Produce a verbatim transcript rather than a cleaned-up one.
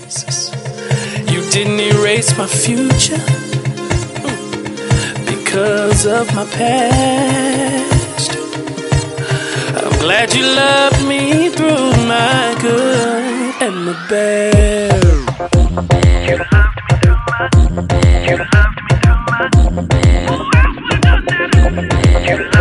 Jesus. You didn't erase my future because of my past. I'm glad you loved me through my good and my bad. You loved me through my, you loved me through my, who else would have done that? You